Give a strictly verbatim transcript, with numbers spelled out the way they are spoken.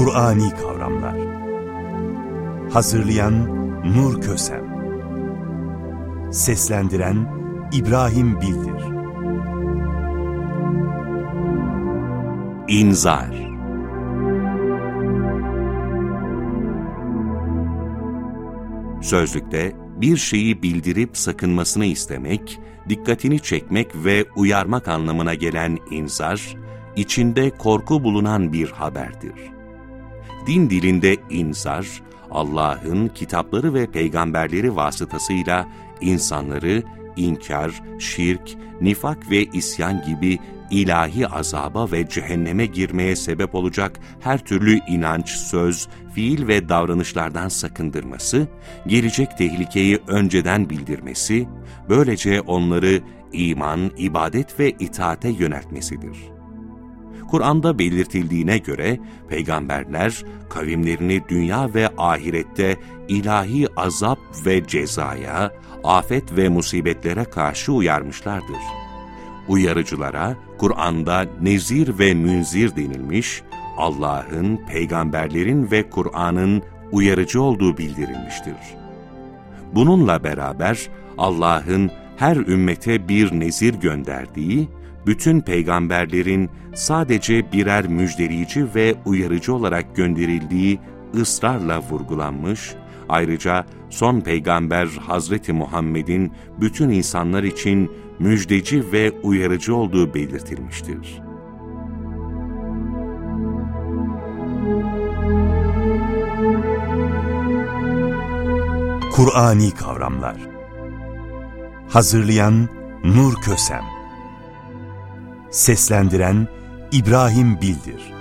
Kur'ani kavramlar. Hazırlayan Nur Kösem. Seslendiren İbrahim Bildir. İnzar. Sözlükte bir şeyi bildirip sakınmasını istemek, dikkatini çekmek ve uyarmak anlamına gelen inzar, içinde korku bulunan bir haberdir. Din dilinde inzar, Allah'ın kitapları ve peygamberleri vasıtasıyla insanları inkar, şirk, nifak ve isyan gibi ilahi azaba ve cehenneme girmeye sebep olacak her türlü inanç, söz, fiil ve davranışlardan sakındırması, gelecek tehlikeyi önceden bildirmesi, böylece onları iman, ibadet ve itaate yöneltmesidir. Kur'an'da belirtildiğine göre peygamberler kavimlerini dünya ve ahirette ilahi azap ve cezaya, afet ve musibetlere karşı uyarmışlardır. Uyarıcılara Kur'an'da nezir ve münzir denilmiş, Allah'ın, peygamberlerin ve Kur'an'ın uyarıcı olduğu bildirilmiştir. Bununla beraber Allah'ın her ümmete bir nezir gönderdiği, bütün peygamberlerin sadece birer müjdeleyici ve uyarıcı olarak gönderildiği ısrarla vurgulanmış, ayrıca son peygamber Hazreti Muhammed'in bütün insanlar için müjdeci ve uyarıcı olduğu belirtilmiştir. Kur'ani kavramlar. Hazırlayan Nur Kösem. Seslendiren İbrahim Bildir.